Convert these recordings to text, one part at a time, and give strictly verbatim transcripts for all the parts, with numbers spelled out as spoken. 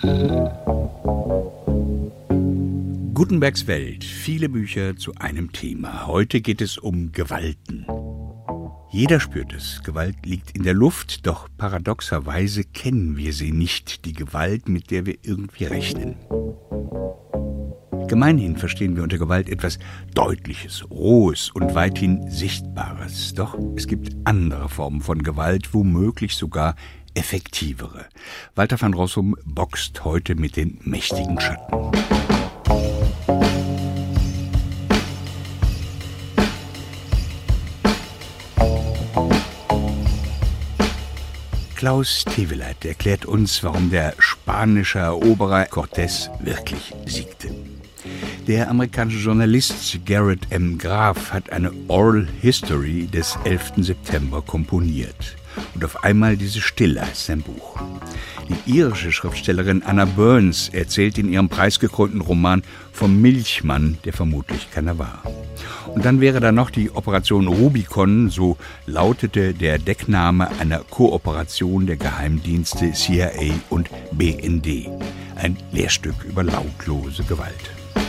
Gutenbergs Welt, viele Bücher zu einem Thema. Heute geht es um Gewalten. Jeder spürt es, Gewalt liegt in der Luft, doch paradoxerweise kennen wir sie nicht, die Gewalt, mit der wir irgendwie rechnen. Gemeinhin verstehen wir unter Gewalt etwas Deutliches, Rohes und weithin Sichtbares. Doch es gibt andere Formen von Gewalt, womöglich sogar effektivere. Walter van Rossum boxt heute mit den mächtigen Schatten. Klaus Teweleit erklärt uns, warum der spanische Eroberer Cortés wirklich siegte. Der amerikanische Journalist Garrett M. Graff hat eine Oral History des elften September komponiert. Und auf einmal diese Stille heißt sein Buch. Die irische Schriftstellerin Anna Burns erzählt in ihrem preisgekrönten Roman vom Milchmann, der vermutlich keiner war. Und dann wäre da noch die Operation Rubicon, so lautete der Deckname einer Kooperation der Geheimdienste C I A und B N D. Ein Lehrstück über lautlose Gewalt.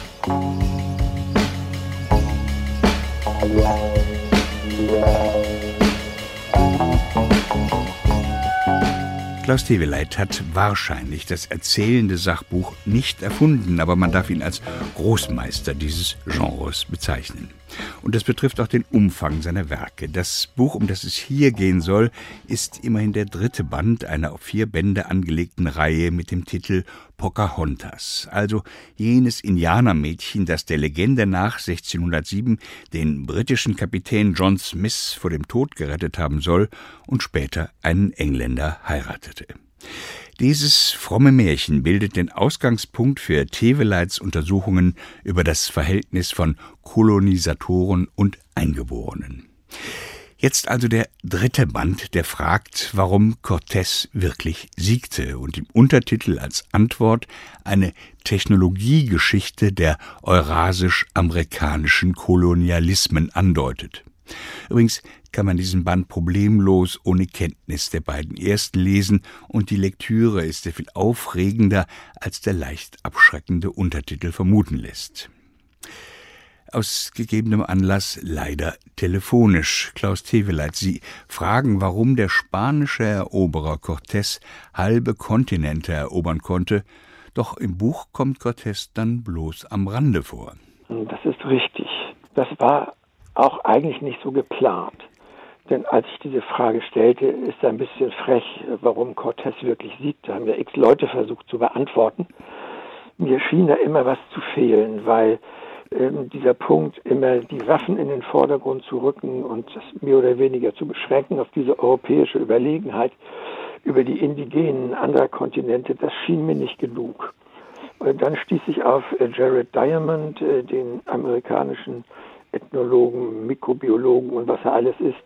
Klaus Teweleit hat wahrscheinlich das erzählende Sachbuch nicht erfunden, aber man darf ihn als Großmeister dieses Genres bezeichnen. Und das betrifft auch den Umfang seiner Werke. Das Buch, um das es hier gehen soll, ist immerhin der dritte Band einer auf vier Bände angelegten Reihe mit dem Titel Pocahontas, also jenes Indianermädchen, das der Legende nach sechzehnhundertsieben den britischen Kapitän John Smith vor dem Tod gerettet haben soll und später einen Engländer heiratete. Dieses fromme Märchen bildet den Ausgangspunkt für Teweleits Untersuchungen über das Verhältnis von Kolonisatoren und Eingeborenen. Jetzt also der dritte Band, der fragt, warum Cortés wirklich siegte und im Untertitel als Antwort eine Technologiegeschichte der eurasisch-amerikanischen Kolonialismen andeutet. Übrigens kann man diesen Band problemlos ohne Kenntnis der beiden ersten lesen und die Lektüre ist sehr viel aufregender, als der leicht abschreckende Untertitel vermuten lässt. Aus gegebenem Anlass leider telefonisch. Klaus Teweleit, Sie fragen, warum der spanische Eroberer Cortés halbe Kontinente erobern konnte, doch im Buch kommt Cortés dann bloß am Rande vor. Das ist richtig. Das war auch eigentlich nicht so geplant. Denn als ich diese Frage stellte, ist er ein bisschen frech, warum Cortés wirklich siegte. Haben ja x Leute versucht zu beantworten. Mir schien da immer was zu fehlen, weil ähm, dieser Punkt, immer die Waffen in den Vordergrund zu rücken und das mehr oder weniger zu beschränken auf diese europäische Überlegenheit über die Indigenen anderer Kontinente, das schien mir nicht genug. Und dann stieß ich auf äh, Jared Diamond, äh, den amerikanischen Ethnologen, Mikrobiologen und was er alles ist,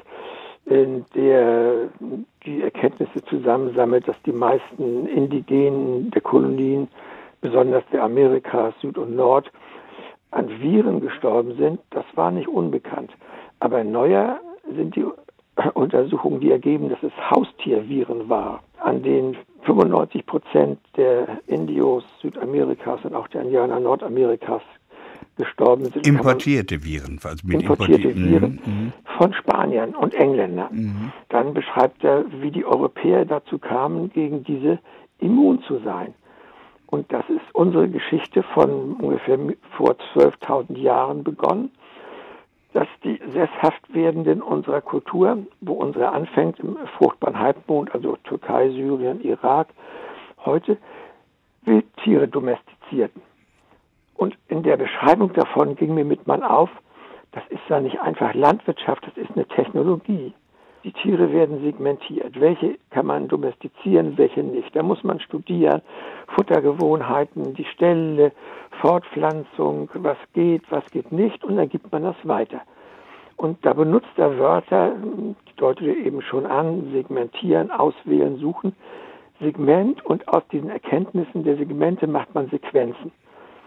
der die Erkenntnisse zusammensammelt, dass die meisten Indigenen der Kolonien, besonders der Amerikas, Süd und Nord, an Viren gestorben sind. Das war nicht unbekannt. Aber neuer sind die Untersuchungen, die ergeben, dass es Haustierviren war, an denen fünfundneunzig Prozent der Indios Südamerikas und auch der Indianer Nordamerikas gestorben sind. Importierte Viren. Also mit importierte importiert- Viren mhm. von Spaniern und Engländern. Mhm. Dann beschreibt er, wie die Europäer dazu kamen, gegen diese immun zu sein. Und das ist unsere Geschichte von ungefähr vor zwölftausend Jahren begonnen, dass die Sesshaftwerdenden unserer Kultur, wo unsere anfängt, im fruchtbaren Halbmond, also Türkei, Syrien, Irak, heute Wildtiere domestizierten. Und in der Beschreibung davon ging mir mit mal auf, das ist ja nicht einfach Landwirtschaft, das ist eine Technologie. Die Tiere werden segmentiert. Welche kann man domestizieren, welche nicht? Da muss man studieren, Futtergewohnheiten, die Ställe, Fortpflanzung, was geht, was geht nicht, und dann gibt man das weiter. Und da benutzt er Wörter, die deutete eben schon an, segmentieren, auswählen, suchen, Segment, und aus diesen Erkenntnissen der Segmente macht man Sequenzen.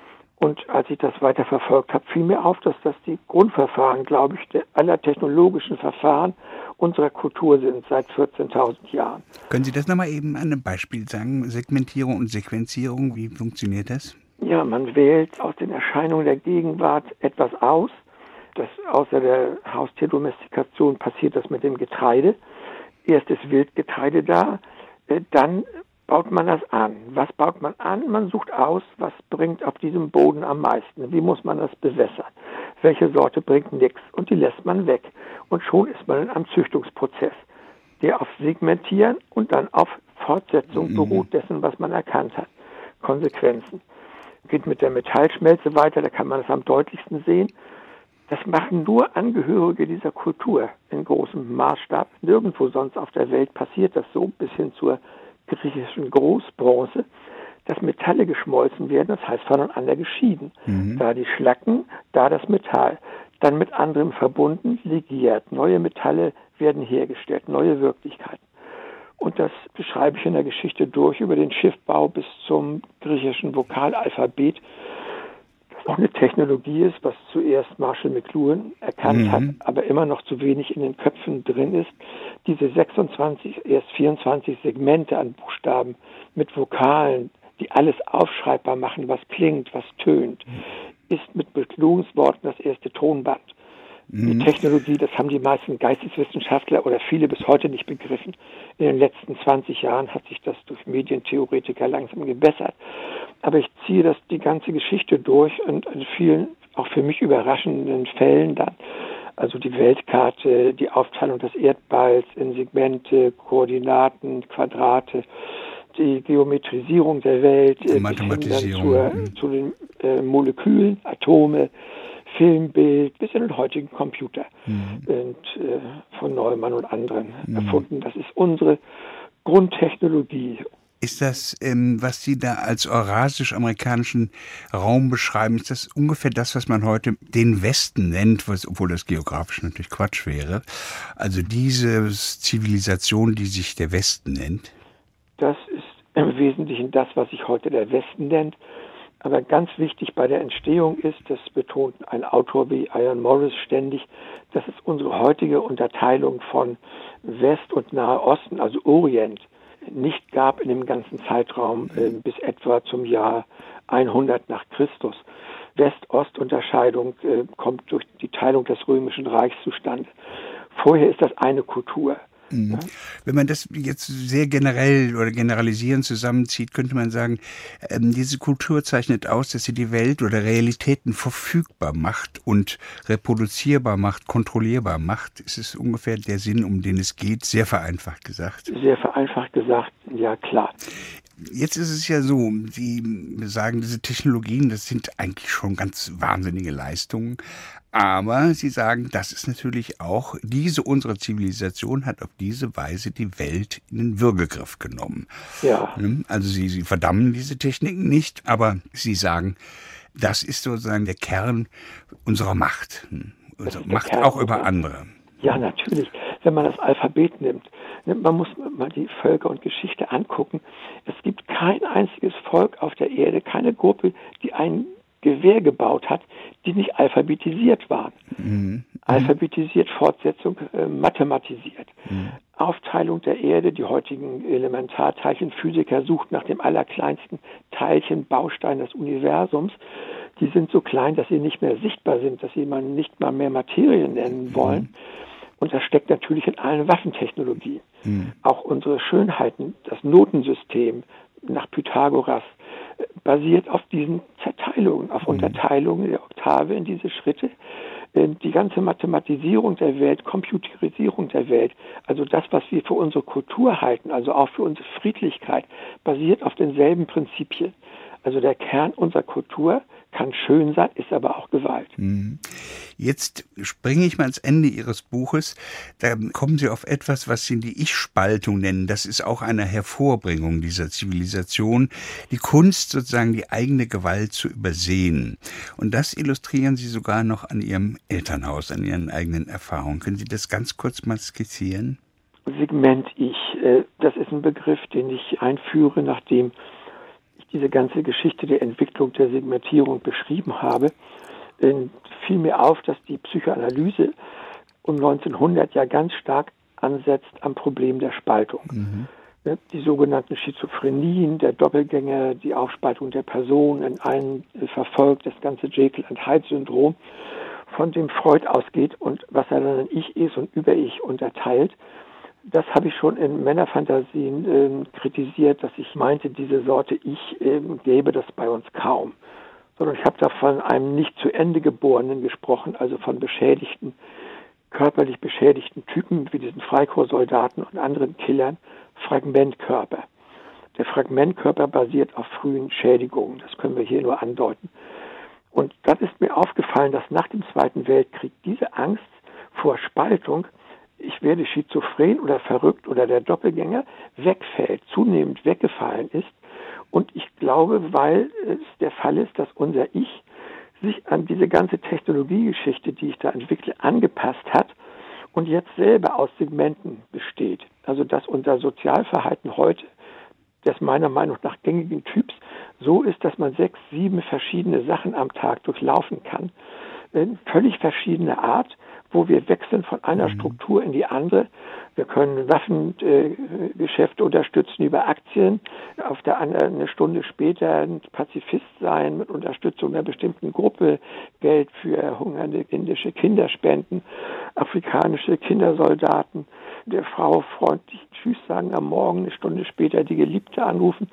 Und als ich das weiter verfolgt habe, fiel mir auf, dass das die Grundverfahren, glaube ich, der aller technologischen Verfahren unserer Kultur sind seit vierzehntausend Jahren. Können Sie das nochmal eben an einem Beispiel sagen? Segmentierung und Sequenzierung, wie funktioniert das? Ja, man wählt aus den Erscheinungen der Gegenwart etwas aus. Das außer der Haustierdomestikation passiert das mit dem Getreide. Erst ist Wildgetreide da, dann baut man das an. Was baut man an? Man sucht aus, was bringt auf diesem Boden am meisten. Wie muss man das bewässern? Welche Sorte bringt nichts? Und die lässt man weg. Und schon ist man in einem Züchtungsprozess, der auf Segmentieren und dann auf Fortsetzung mhm. beruht dessen, was man erkannt hat. Konsequenzen. Geht mit der Metallschmelze weiter, da kann man das am deutlichsten sehen. Das machen nur Angehörige dieser Kultur in großem Maßstab. Nirgendwo sonst auf der Welt passiert das so, bis hin zur griechischen Großbronze, dass Metalle geschmolzen werden, das heißt voneinander geschieden. Mhm. Da die Schlacken, da das Metall. Dann mit anderem verbunden, ligiert. Neue Metalle werden hergestellt, neue Wirklichkeiten. Und das beschreibe ich in der Geschichte durch, über den Schiffbau bis zum griechischen Vokalalphabet, das noch eine Technologie ist, was zuerst Marshall McLuhan erkannt mhm. hat, aber immer noch zu wenig in den Köpfen drin ist. Diese sechsundzwanzig, erst vierundzwanzig Segmente an Buchstaben mit Vokalen, die alles aufschreibbar machen, was klingt, was tönt, ist mit McLuhans Worten das erste Tonband. Die Technologie, das haben die meisten Geisteswissenschaftler oder viele bis heute nicht begriffen. In den letzten zwanzig Jahren hat sich das durch Medientheoretiker langsam gebessert. Aber ich ziehe das die ganze Geschichte durch und in vielen, auch für mich überraschenden Fällen dann, also die Weltkarte, die Aufteilung des Erdballs in Segmente, Koordinaten, Quadrate, die Geometrisierung der Welt, die Mathematisierung bis hin dann zur, zu den äh, Molekülen, Atome, Filmbild bis in den heutigen Computer mhm. und, äh, von Neumann und anderen mhm. erfunden. Das ist unsere Grundtechnologie. Ist das, ähm, was Sie da als eurasisch-amerikanischen Raum beschreiben, ist das ungefähr das, was man heute den Westen nennt, was, obwohl das geografisch natürlich Quatsch wäre? Also diese Zivilisation, die sich der Westen nennt? Das ist im Wesentlichen das, was sich heute der Westen nennt. Aber ganz wichtig bei der Entstehung ist, das betont ein Autor wie Ian Morris ständig, dass es unsere heutige Unterteilung von West und Nahe Osten, also Orient, nicht gab in dem ganzen Zeitraum äh, bis etwa zum Jahr hundert nach Christus. West-Ost-Unterscheidung äh, kommt durch die Teilung des Römischen Reichs zustande. Vorher ist das eine Kultur. Ja. Wenn man das jetzt sehr generell oder generalisierend zusammenzieht, könnte man sagen, ähm, diese Kultur zeichnet aus, dass sie die Welt oder Realitäten verfügbar macht und reproduzierbar macht, kontrollierbar macht. Ist es ungefähr der Sinn, um den es geht, sehr vereinfacht gesagt? Sehr vereinfacht gesagt, ja klar. Jetzt ist es ja so, Sie sagen, diese Technologien, das sind eigentlich schon ganz wahnsinnige Leistungen. Aber Sie sagen, das ist natürlich auch, diese unsere Zivilisation hat auf diese Weise die Welt in den Würgegriff genommen. Ja. Also Sie, Sie verdammen diese Techniken nicht, aber Sie sagen, das ist sozusagen der Kern unserer Macht. Unsere Macht Kern auch über andere. Ja, natürlich. Wenn man das Alphabet nimmt, man muss mal die Völker und Geschichte angucken. Es gibt kein einziges Volk auf der Erde, keine Gruppe, die ein Gewehr gebaut hat, die nicht alphabetisiert waren. Mhm. Alphabetisiert, Fortsetzung, äh, mathematisiert. Mhm. Aufteilung der Erde, die heutigen Elementarteilchenphysiker suchten nach dem allerkleinsten Teilchen, Baustein des Universums. Die sind so klein, dass sie nicht mehr sichtbar sind, dass sie man nicht mal mehr Materie nennen wollen. Mhm. Und das steckt natürlich in allen Waffentechnologien. Mhm. Auch unsere Schönheiten, das Notensystem nach Pythagoras, basiert auf diesen Zerteilungen, auf Unterteilungen der Oktave in diese Schritte. Die ganze Mathematisierung der Welt, Computerisierung der Welt, also das, was wir für unsere Kultur halten, also auch für unsere Friedlichkeit, basiert auf denselben Prinzipien. Also der Kern unserer Kultur kann schön sein, ist aber auch Gewalt. Jetzt springe ich mal ans Ende Ihres Buches. Da kommen Sie auf etwas, was Sie die Ich-Spaltung nennen. Das ist auch eine Hervorbringung dieser Zivilisation. Die Kunst, sozusagen die eigene Gewalt zu übersehen. Und das illustrieren Sie sogar noch an Ihrem Elternhaus, an Ihren eigenen Erfahrungen. Können Sie das ganz kurz mal skizzieren? Segment Ich, das ist ein Begriff, den ich einführe, nachdem diese ganze Geschichte der Entwicklung der Segmentierung beschrieben habe, äh, fiel mir auf, dass die Psychoanalyse um neunzehnhundert ja ganz stark ansetzt am Problem der Spaltung. Mhm. Die sogenannten Schizophrenien, der Doppelgänger, die Aufspaltung der Person in einen verfolgt, das ganze Jekyll and Hyde-Syndrom, von dem Freud ausgeht und was er dann in Ich ist und Über-Ich unterteilt. Das habe ich schon in Männerfantasien äh, kritisiert, dass ich meinte, diese Sorte Ich äh, gäbe das bei uns kaum. Sondern ich habe da von einem nicht zu Ende Geborenen gesprochen, also von beschädigten, körperlich beschädigten Typen wie diesen Freikorpssoldaten und anderen Killern, Fragmentkörper. Der Fragmentkörper basiert auf frühen Schädigungen, das können wir hier nur andeuten. Und das ist mir aufgefallen, dass nach dem Zweiten Weltkrieg diese Angst vor Spaltung, ich werde schizophren oder verrückt oder der Doppelgänger, wegfällt, zunehmend weggefallen ist. Und ich glaube, weil es der Fall ist, dass unser Ich sich an diese ganze Technologiegeschichte, die ich da entwickle, angepasst hat und jetzt selber aus Segmenten besteht. Also dass unser Sozialverhalten heute, des meiner Meinung nach gängigen Typs, so ist, dass man sechs, sieben verschiedene Sachen am Tag durchlaufen kann. In völlig verschiedener Art, wo wir wechseln von einer Struktur in die andere. Wir können Waffengeschäfte äh, unterstützen über Aktien, auf der anderen eine Stunde später ein Pazifist sein mit Unterstützung einer bestimmten Gruppe, Geld für hungernde indische Kinder spenden, afrikanische Kindersoldaten, der Frau freundlich Tschüss sagen am Morgen, eine Stunde später die Geliebte anrufen,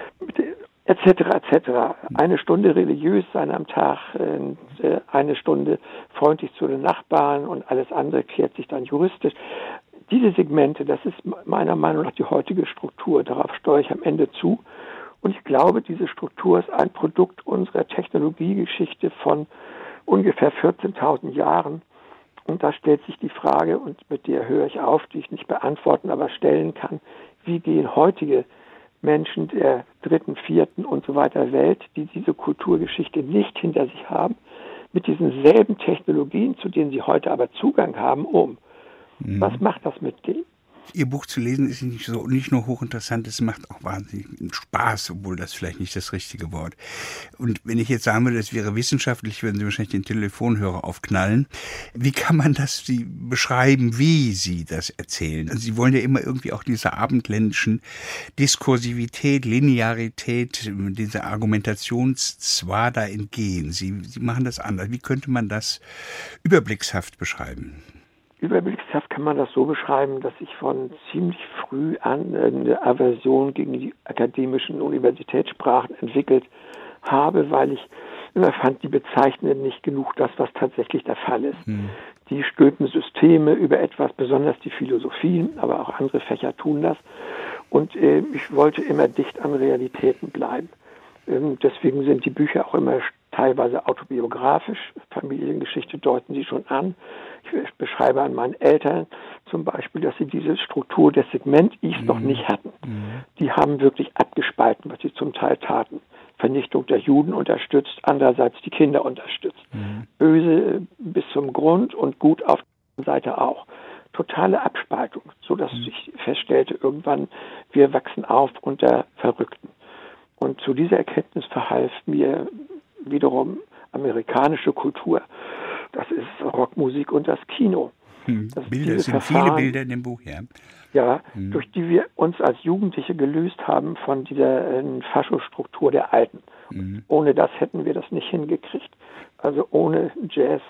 et cetera et cetera. Eine Stunde religiös sein am Tag, äh, eine Stunde freundlich zu den Nachbarn und alles andere klärt sich dann juristisch. Diese Segmente, das ist meiner Meinung nach die heutige Struktur. Darauf steuere ich am Ende zu. Und ich glaube, diese Struktur ist ein Produkt unserer Technologiegeschichte von ungefähr vierzehntausend Jahren. Und da stellt sich die Frage, und mit der höre ich auf, die ich nicht beantworten, aber stellen kann, wie gehen heutige Menschen der dritten, vierten und so weiter Welt, die diese Kulturgeschichte nicht hinter sich haben, mit diesen selben Technologien, zu denen sie heute aber Zugang haben, um. Mhm. Was macht das mit denen? Ihr Buch zu lesen ist nicht so nicht nur hochinteressant, es macht auch wahnsinnig Spaß, obwohl das vielleicht nicht das richtige Wort. Und wenn ich jetzt sagen würde, es wäre wissenschaftlich, würden Sie wahrscheinlich den Telefonhörer aufknallen. Wie kann man das Sie beschreiben, wie Sie das erzählen? Also Sie wollen ja immer irgendwie auch dieser abendländischen Diskursivität, Linearität, dieser Argumentationszwar da entgehen. Sie, Sie machen das anders. Wie könnte man das überblickshaft beschreiben? Überblickshaft kann man das so beschreiben, dass ich von ziemlich früh an eine Aversion gegen die akademischen Universitätssprachen entwickelt habe, weil ich immer fand, die bezeichnen nicht genug das, was tatsächlich der Fall ist. Hm. Die stülpen Systeme über etwas, besonders die Philosophien, aber auch andere Fächer tun das. Und äh, ich wollte immer dicht an Realitäten bleiben. Ähm, deswegen sind die Bücher auch immer teilweise autobiografisch. Familiengeschichte deuten sie schon an. Ich beschreibe an meinen Eltern zum Beispiel, dass sie diese Struktur des Segment-Ichs mhm. noch nicht hatten. Mhm. Die haben wirklich abgespalten, was sie zum Teil taten. Vernichtung der Juden unterstützt, andererseits die Kinder unterstützt. Mhm. Böse bis zum Grund und gut auf der Seite auch. Totale Abspaltung, sodass mhm. ich feststellte, irgendwann, wir wachsen auf unter Verrückten. Und zu dieser Erkenntnis verhalf mir wiederum amerikanische Kultur. Das ist Rockmusik und das Kino. Hm, das Bilder, es sind Verfahren, viele Bilder in dem Buch, ja. Ja, hm. durch die wir uns als Jugendliche gelöst haben von dieser äh, Faschostruktur der Alten. Hm. Ohne das hätten wir das nicht hingekriegt. Also ohne Jazz,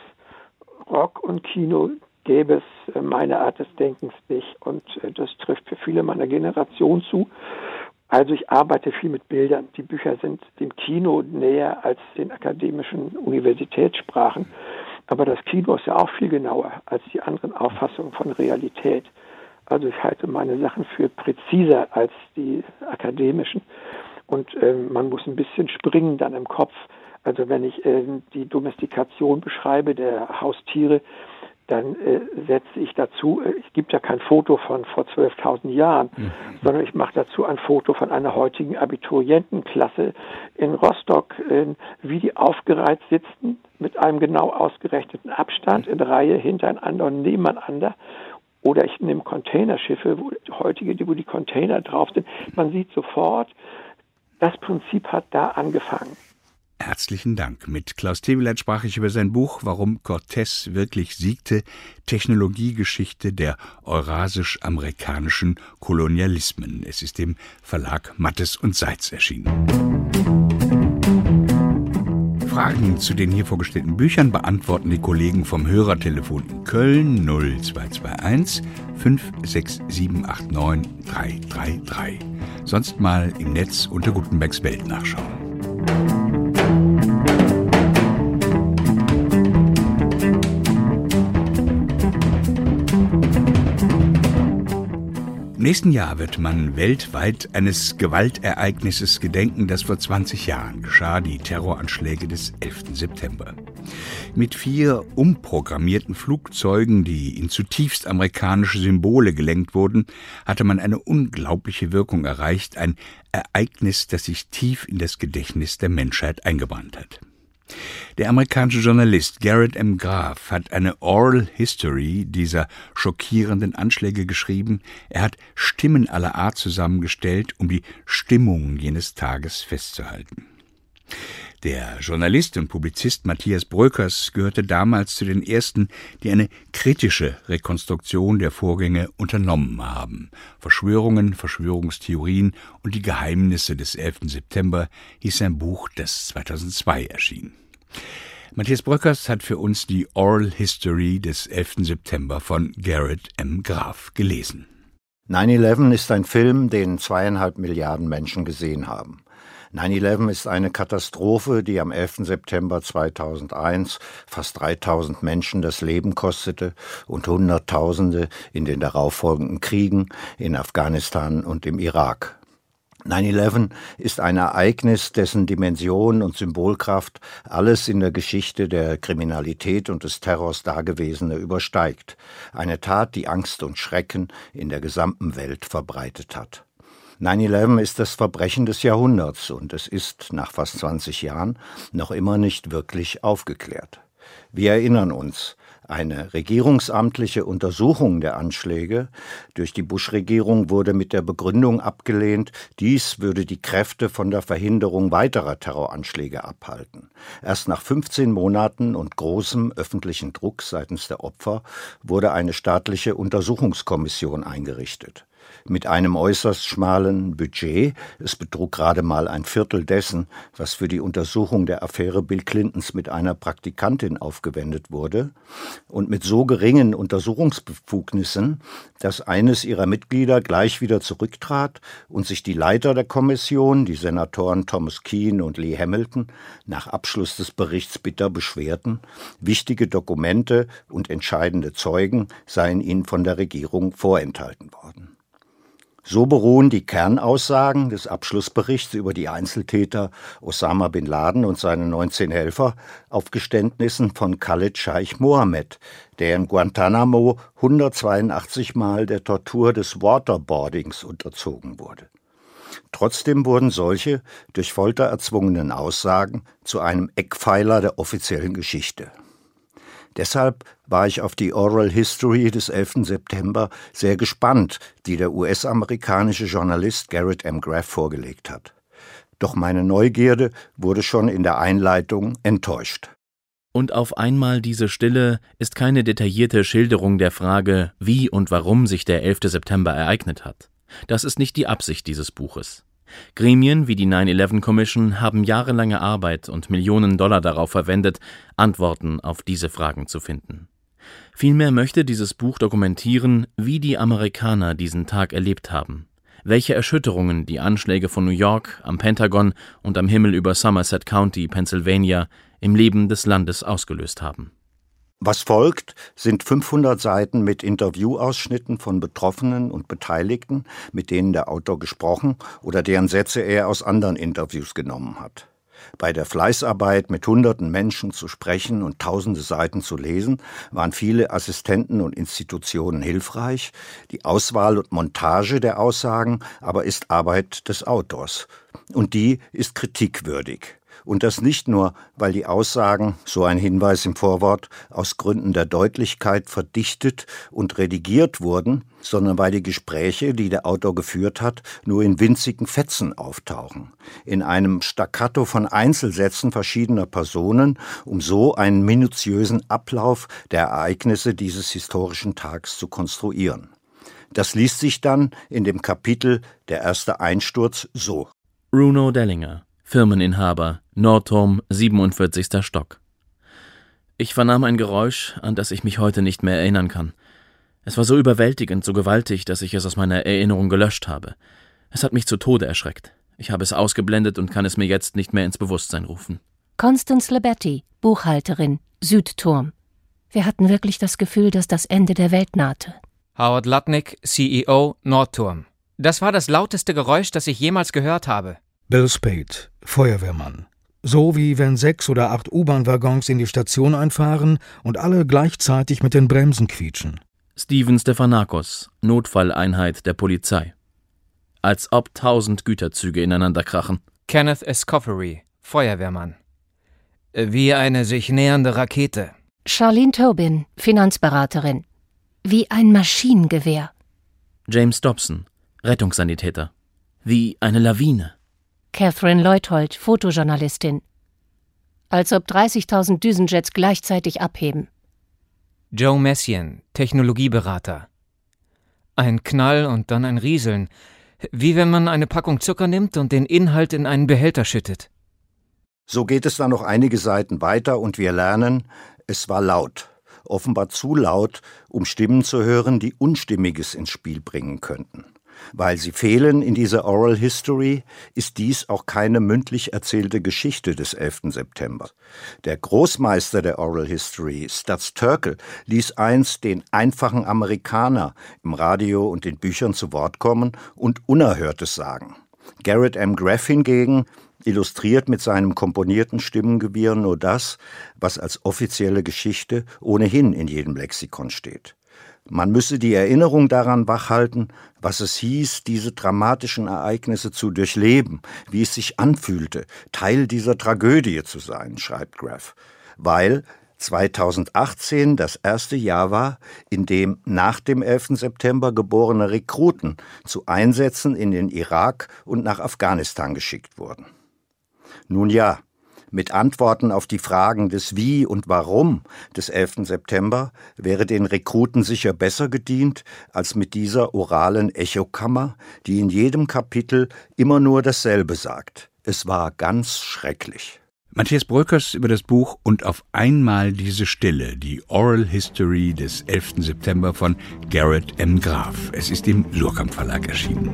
Rock und Kino gäbe es äh, meine Art des Denkens nicht. Und äh, das trifft für viele meiner Generation zu. Also ich arbeite viel mit Bildern. Die Bücher sind dem Kino näher als den akademischen Universitätssprachen. Aber das Kino ist ja auch viel genauer als die anderen Auffassungen von Realität. Also ich halte meine Sachen für präziser als die akademischen. Und äh, man muss ein bisschen springen dann im Kopf. Also wenn ich äh, die Domestikation beschreibe der Haustiere, dann äh, setze ich dazu, äh, ich gebe ja kein Foto von vor zwölftausend Jahren, mhm. sondern ich mache dazu ein Foto von einer heutigen Abiturientenklasse in Rostock, äh, wie die aufgereiht sitzen, mit einem genau ausgerechneten Abstand in Reihe hintereinander und nebeneinander. Oder ich nehme Containerschiffe, wo heutige, wo die Container drauf sind. Man sieht sofort, Das Prinzip hat da angefangen. Herzlichen Dank. Mit Klaus Teweleit sprach ich über sein Buch »Warum Cortés wirklich siegte. Technologiegeschichte der eurasisch-amerikanischen Kolonialismen«. Es ist im Verlag Mattes und Seitz erschienen. Fragen zu den hier vorgestellten Büchern beantworten die Kollegen vom Hörertelefon in Köln null zwei zwei eins fünf sechs sieben acht neun drei drei drei. Sonst mal im Netz unter Gutenbergs Welt nachschauen. Im nächsten Jahr wird man weltweit eines Gewaltereignisses gedenken, das vor zwanzig Jahren geschah, die Terroranschläge des elften September. Mit vier umprogrammierten Flugzeugen, die in zutiefst amerikanische Symbole gelenkt wurden, hatte man eine unglaubliche Wirkung erreicht, ein Ereignis, das sich tief in das Gedächtnis der Menschheit eingebrannt hat. Der amerikanische Journalist Garrett M. Graff hat eine Oral History dieser schockierenden Anschläge geschrieben. Er hat Stimmen aller Art zusammengestellt, um die Stimmung jenes Tages festzuhalten. Der Journalist und Publizist Matthias Bröckers gehörte damals zu den ersten, die eine kritische Rekonstruktion der Vorgänge unternommen haben. Verschwörungen, Verschwörungstheorien und die Geheimnisse des elften September hieß sein Buch, das zweitausendzwei erschien. Matthias Bröckers hat für uns die Oral History des elften September von Garrett M. Graff gelesen. neun elf ist ein Film, den zweieinhalb Milliarden Menschen gesehen haben. neun elf ist eine Katastrophe, die am elften September zweitausendeins fast dreitausend Menschen das Leben kostete und Hunderttausende in den darauffolgenden Kriegen in Afghanistan und im Irak. neun elf ist ein Ereignis, dessen Dimension und Symbolkraft alles in der Geschichte der Kriminalität und des Terrors Dagewesene übersteigt. Eine Tat, die Angst und Schrecken in der gesamten Welt verbreitet hat. neun elf ist das Verbrechen des Jahrhunderts und es ist nach fast zwanzig Jahren noch immer nicht wirklich aufgeklärt. Wir erinnern uns, eine regierungsamtliche Untersuchung der Anschläge durch die Bush-Regierung wurde mit der Begründung abgelehnt, dies würde die Kräfte von der Verhinderung weiterer Terroranschläge abhalten. Erst nach fünfzehn Monaten und großem öffentlichen Druck seitens der Opfer wurde eine staatliche Untersuchungskommission eingerichtet. Mit einem äußerst schmalen Budget, es betrug gerade mal ein Viertel dessen, was für die Untersuchung der Affäre Bill Clintons mit einer Praktikantin aufgewendet wurde, und mit so geringen Untersuchungsbefugnissen, dass eines ihrer Mitglieder gleich wieder zurücktrat und sich die Leiter der Kommission, die Senatoren Thomas Kean und Lee Hamilton, nach Abschluss des Berichts bitter beschwerten, wichtige Dokumente und entscheidende Zeugen seien ihnen von der Regierung vorenthalten worden. So beruhen die Kernaussagen des Abschlussberichts über die Einzeltäter Osama bin Laden und seine neunzehn Helfer auf Geständnissen von Khalid Scheich Mohammed, der in Guantanamo hundertzweiundachtzig Mal der Tortur des Waterboardings unterzogen wurde. Trotzdem wurden solche durch Folter erzwungenen Aussagen zu einem Eckpfeiler der offiziellen Geschichte. Deshalb war ich auf die Oral History des elften September sehr gespannt, die der U S-amerikanische Journalist Garrett M. Graff vorgelegt hat. Doch meine Neugierde wurde schon in der Einleitung enttäuscht. Und auf einmal diese Stille ist keine detaillierte Schilderung der Frage, wie und warum sich der elfte September ereignet hat. Das ist nicht die Absicht dieses Buches. Gremien wie die neun elf Commission haben jahrelange Arbeit und Millionen Dollar darauf verwendet, Antworten auf diese Fragen zu finden. Vielmehr möchte dieses Buch dokumentieren, wie die Amerikaner diesen Tag erlebt haben, welche Erschütterungen die Anschläge von New York, am Pentagon und am Himmel über Somerset County, Pennsylvania, im Leben des Landes ausgelöst haben. Was folgt, sind fünfhundert Seiten mit Interviewausschnitten von Betroffenen und Beteiligten, mit denen der Autor gesprochen oder deren Sätze er aus anderen Interviews genommen hat. Bei der Fleißarbeit, mit hunderten Menschen zu sprechen und tausende Seiten zu lesen, waren viele Assistenten und Institutionen hilfreich. Die Auswahl und Montage der Aussagen aber ist Arbeit des Autors. Und die ist kritikwürdig. Und das nicht nur, weil die Aussagen, so ein Hinweis im Vorwort, aus Gründen der Deutlichkeit verdichtet und redigiert wurden, sondern weil die Gespräche, die der Autor geführt hat, nur in winzigen Fetzen auftauchen, in einem Staccato von Einzelsätzen verschiedener Personen, um so einen minutiösen Ablauf der Ereignisse dieses historischen Tags zu konstruieren. Das liest sich dann in dem Kapitel Der erste Einsturz so. Bruno Dellinger, Firmeninhaber, Nordturm, siebenundvierzigster Stock. Ich vernahm ein Geräusch, an das ich mich heute nicht mehr erinnern kann. Es war so überwältigend, so gewaltig, dass ich es aus meiner Erinnerung gelöscht habe. Es hat mich zu Tode erschreckt. Ich habe es ausgeblendet und kann es mir jetzt nicht mehr ins Bewusstsein rufen. Constance Lebetti, Buchhalterin, Südturm. Wir hatten wirklich das Gefühl, dass das Ende der Welt nahte. Howard Lutnick, C E O, Nordturm. Das war das lauteste Geräusch, das ich jemals gehört habe. Bill Spade, Feuerwehrmann. So wie wenn sechs oder acht U-Bahn-Waggons in die Station einfahren und alle gleichzeitig mit den Bremsen quietschen. Steven Stephanakos, Notfalleinheit der Polizei. Als ob tausend Güterzüge ineinander krachen. Kenneth Escoffery, Feuerwehrmann. Wie eine sich nähernde Rakete. Charlene Tobin, Finanzberaterin. Wie ein Maschinengewehr. James Dobson, Rettungssanitäter. Wie eine Lawine. Catherine Leuthold, Fotojournalistin. Als ob dreißigtausend Düsenjets gleichzeitig abheben. Joe Messian, Technologieberater. Ein Knall und dann ein Rieseln. Wie wenn man eine Packung Zucker nimmt und den Inhalt in einen Behälter schüttet. So geht es dann noch einige Seiten weiter und wir lernen, es war laut. Offenbar zu laut, um Stimmen zu hören, die Unstimmiges ins Spiel bringen könnten. Weil sie fehlen in dieser Oral History, ist dies auch keine mündlich erzählte Geschichte des elften September. Der Großmeister der Oral History, Studs Terkel, ließ einst den einfachen Amerikaner im Radio und in Büchern zu Wort kommen und Unerhörtes sagen. Garrett M. Graff hingegen illustriert mit seinem komponierten Stimmengewirr nur das, was als offizielle Geschichte ohnehin in jedem Lexikon steht. Man müsse die Erinnerung daran wachhalten, was es hieß, diese dramatischen Ereignisse zu durchleben, wie es sich anfühlte, Teil dieser Tragödie zu sein, schreibt Graff, weil zweitausendachtzehn das erste Jahr war, in dem nach dem elften September geborene Rekruten zu Einsätzen in den Irak und nach Afghanistan geschickt wurden. Nun ja, mit Antworten auf die Fragen des Wie und Warum des elften September wäre den Rekruten sicher besser gedient, als mit dieser oralen Echokammer, die in jedem Kapitel immer nur dasselbe sagt. Es war ganz schrecklich. Matthias Bröckers über das Buch Und auf einmal diese Stille, die Oral History des elften September von Garrett M. Graff. Es ist im Suhrkamp Verlag erschienen.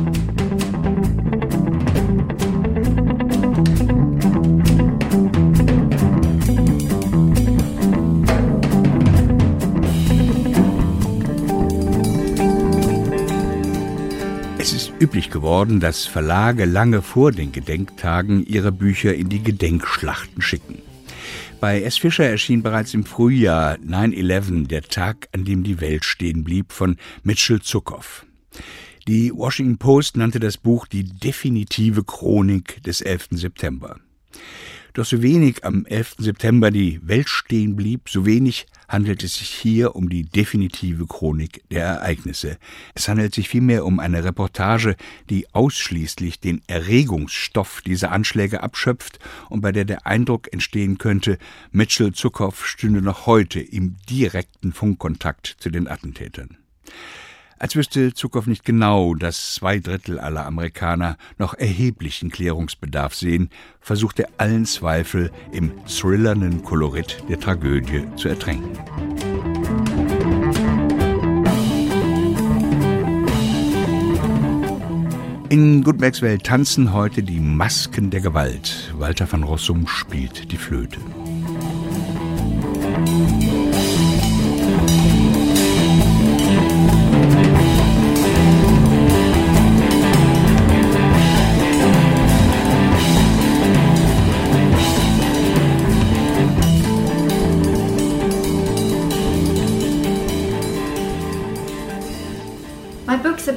Es ist üblich geworden, dass Verlage lange vor den Gedenktagen ihre Bücher in die Gedenkschlachten schicken. Bei S. Fischer erschien bereits im Frühjahr neun elf, der Tag, an dem die Welt stehen blieb, von Mitchell Zuckow. Die Washington Post nannte das Buch die definitive Chronik des elften September. Doch so wenig am elften September die Welt stehen blieb, so wenig handelt es sich hier um die definitive Chronik der Ereignisse. Es handelt sich vielmehr um eine Reportage, die ausschließlich den Erregungsstoff dieser Anschläge abschöpft und bei der der Eindruck entstehen könnte, Mitchell Zuckow stünde noch heute im direkten Funkkontakt zu den Attentätern. Als wüsste Zuckow nicht genau, dass zwei Drittel aller Amerikaner noch erheblichen Klärungsbedarf sehen, versucht er allen Zweifel im thrillernden Kolorit der Tragödie zu ertränken. In Gutenbergs Welt tanzen heute die Masken der Gewalt. Walter van Rossum spielt die Flöte.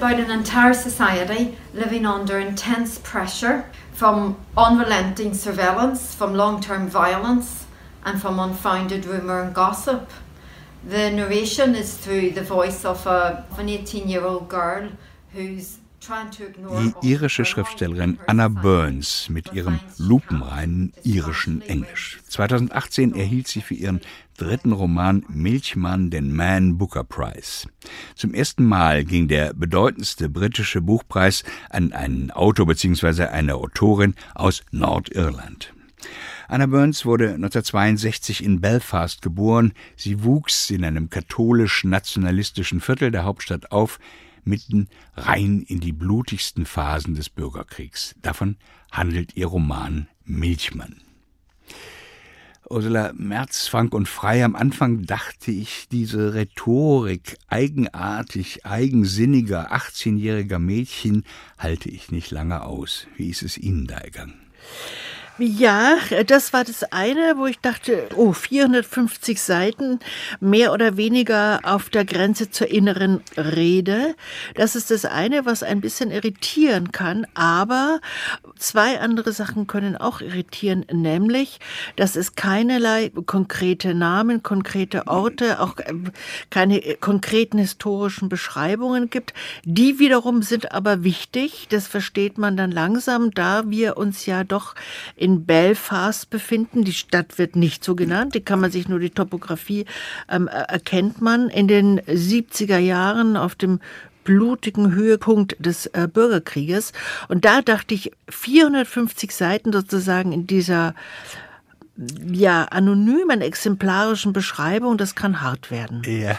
about an entire society living under intense pressure from unrelenting surveillance, from long-term violence, and from unfounded rumour and gossip. The narration is through the voice of, a, of an eighteen-year-old girl who's trying to ignore... Die irische Schriftstellerin Anna Burns mit ihrem lupenreinen irischen Englisch. zweitausendachtzehn erhielt sie für ihren dritten Roman Milchmann den Man Booker Prize. Zum ersten Mal ging der bedeutendste britische Buchpreis an einen Autor bzw. eine Autorin aus Nordirland. Anna Burns wurde neunzehnhundertzweiundsechzig in Belfast geboren. Sie wuchs in einem katholisch-nationalistischen Viertel der Hauptstadt auf, mitten rein in die blutigsten Phasen des Bürgerkriegs. Davon handelt ihr Roman Milchmann. Ursula Merz, Frank und Frei, am Anfang dachte ich, diese Rhetorik eigenartig, eigensinniger, achtzehnjähriger Mädchen halte ich nicht lange aus. Wie ist es Ihnen da ergangen? Ja, das war das eine, wo ich dachte, oh, vierhundertfünfzig Seiten, mehr oder weniger auf der Grenze zur inneren Rede. Das ist das eine, was ein bisschen irritieren kann, aber zwei andere Sachen können auch irritieren, nämlich, dass es keinerlei konkrete Namen, konkrete Orte, auch keine konkreten historischen Beschreibungen gibt. Die wiederum sind aber wichtig, das versteht man dann langsam, da wir uns ja doch in Belfast befinden. Die Stadt wird nicht so genannt, die kann man sich nur, die Topografie ähm, erkennt man. In den siebziger Jahren auf dem blutigen Höhepunkt des äh, Bürgerkrieges. Und da dachte ich, vierhundertfünfzig Seiten sozusagen in dieser ja, anonymen, exemplarischen Beschreibung, das kann hart werden. Ja,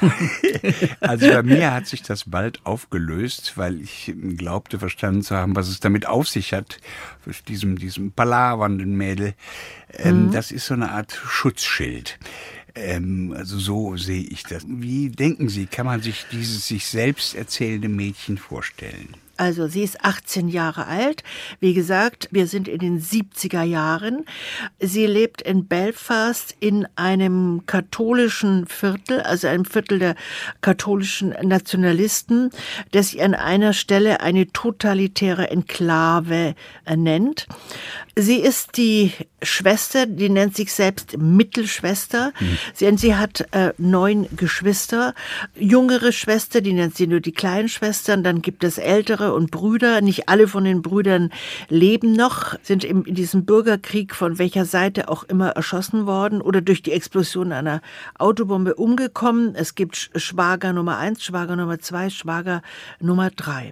also bei mir hat sich das bald aufgelöst, weil ich glaubte, verstanden zu haben, was es damit auf sich hat, diesem, diesem palavernden Mädel. Ähm, mhm. Das ist so eine Art Schutzschild. Ähm, also so sehe ich das. Wie denken Sie, kann man sich dieses sich selbst erzählende Mädchen vorstellen? Also sie ist achtzehn Jahre alt. Wie gesagt, wir sind in den siebziger Jahren. Sie lebt in Belfast in einem katholischen Viertel, also einem Viertel der katholischen Nationalisten, das sie an einer Stelle eine totalitäre Enklave nennt. Sie ist die Schwester, die nennt sich selbst Mittelschwester. Mhm. Sie, sie hat äh, neun Geschwister. Jüngere Schwester, die nennt sie nur die kleinen Schwestern. Dann gibt es ältere und Brüder. Nicht alle von den Brüdern leben noch, sind in, in diesem Bürgerkrieg von welcher Seite auch immer erschossen worden oder durch die Explosion einer Autobombe umgekommen. Es gibt Schwager Nummer eins, Schwager Nummer zwei, Schwager Nummer drei.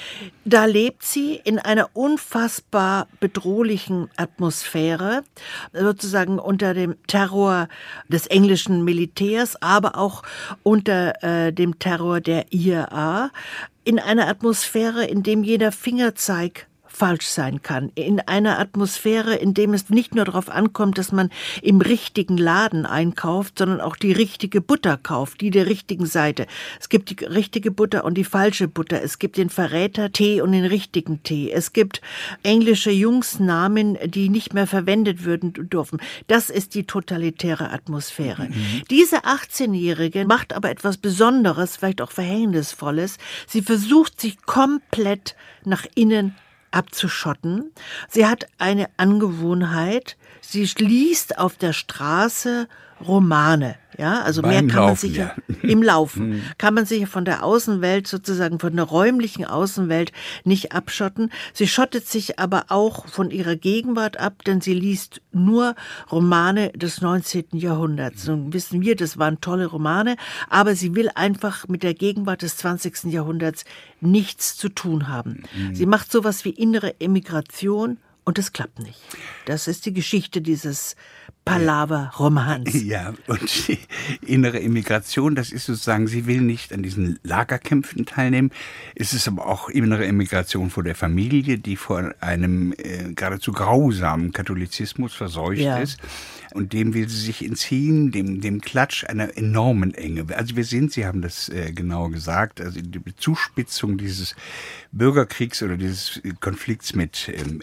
Da lebt sie in einer unfassbar bedrohlichen Atmosphäre, sozusagen unter dem Terror des englischen Militärs, aber auch unter äh, dem Terror der I R A, in einer Atmosphäre, in dem jeder Fingerzeig falsch sein kann. In einer Atmosphäre, in dem es nicht nur darauf ankommt, dass man im richtigen Laden einkauft, sondern auch die richtige Butter kauft, die der richtigen Seite. Es gibt die richtige Butter und die falsche Butter. Es gibt den Verräter-Tee und den richtigen Tee. Es gibt englische Jungsnamen, die nicht mehr verwendet würden dürfen. Das ist die totalitäre Atmosphäre. Mhm. Diese achtzehnjährige macht aber etwas Besonderes, vielleicht auch Verhängnisvolles. Sie versucht sich komplett nach innen abzuschotten. Sie hat eine Angewohnheit, sie liest auf der Straße Romane. Ja, also Beim mehr kann Laufen, man sich ja, im Laufen kann man sich von der Außenwelt sozusagen von der räumlichen Außenwelt nicht abschotten. Sie schottet sich aber auch von ihrer Gegenwart ab, denn sie liest nur Romane des neunzehnten Jahrhunderts. Nun wissen wir, das waren tolle Romane, aber sie will einfach mit der Gegenwart des zwanzigsten Jahrhunderts nichts zu tun haben. Mhm. Sie macht sowas wie innere Emigration und es klappt nicht. Das ist die Geschichte dieses Palaver-Romans. Ja, und die innere Immigration, das ist sozusagen, sie will nicht an diesen Lagerkämpfen teilnehmen. Es ist aber auch innere Immigration vor der Familie, die vor einem äh, geradezu grausamen Katholizismus verseucht ja. ist. Und dem will sie sich entziehen, dem, dem Klatsch einer enormen Enge. Also wir sind, Sie haben das äh, genau gesagt, also die Zuspitzung dieses Bürgerkriegs oder dieses Konflikts mit ähm, England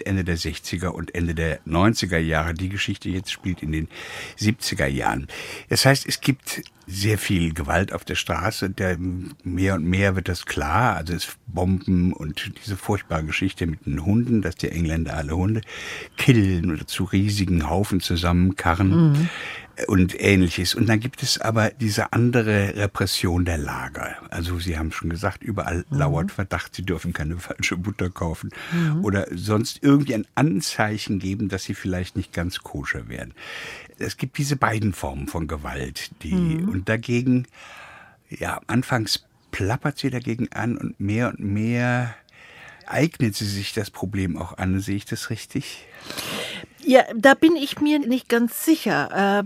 spielt Ende der sechziger und Ende der neunziger Jahre. Die Geschichte jetzt spielt in den siebziger Jahren. Das heißt, es gibt sehr viel Gewalt auf der Straße. Der, mehr und mehr wird das klar. Also es Bomben und diese furchtbare Geschichte mit den Hunden, dass die Engländer alle Hunde killen oder zu riesigen Haufen zusammenkarren. Mhm. Und Ähnliches. Und dann gibt es aber diese andere Repression der Lager. Also Sie haben schon gesagt, überall mhm. lauert Verdacht, Sie dürfen keine falsche Butter kaufen mhm. oder sonst irgendwie ein Anzeichen geben, dass Sie vielleicht nicht ganz koscher werden. Es gibt diese beiden Formen von Gewalt, die mhm. und dagegen, ja, anfangs plappert sie dagegen an und mehr und mehr eignet sie sich das Problem auch an. Sehe ich das richtig? Ja, da bin ich mir nicht ganz sicher.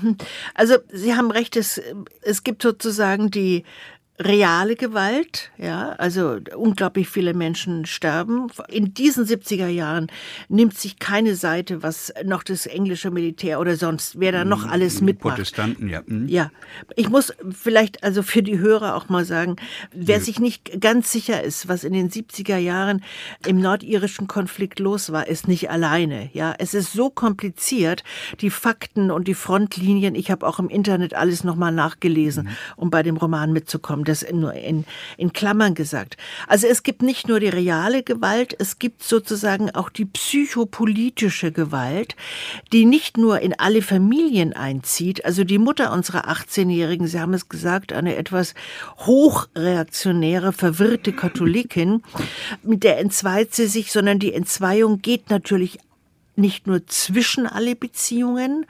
Also Sie haben recht, es, es gibt sozusagen die reale Gewalt, ja, also unglaublich viele Menschen sterben. In diesen siebziger Jahren nimmt sich keine Seite, was noch das englische Militär oder sonst, wer da noch alles mitmacht. Protestanten, ja. Mhm. Ja, ich muss vielleicht also für die Hörer auch mal sagen, wer ja. sich nicht ganz sicher ist, was in den siebziger Jahren im nordirischen Konflikt los war, ist nicht alleine, ja. Es ist so kompliziert, die Fakten und die Frontlinien, ich habe auch im Internet alles nochmal nachgelesen, mhm. um bei dem Roman mitzukommen. Das nur in, in Klammern gesagt. Also es gibt nicht nur die reale Gewalt, es gibt sozusagen auch die psychopolitische Gewalt, die nicht nur in alle Familien einzieht. Also die Mutter unserer achtzehnjährigen, Sie haben es gesagt, eine etwas hochreaktionäre, verwirrte Katholikin, mit der entzweit sie sich, sondern die Entzweiung geht natürlich nicht nur zwischen alle Beziehungen.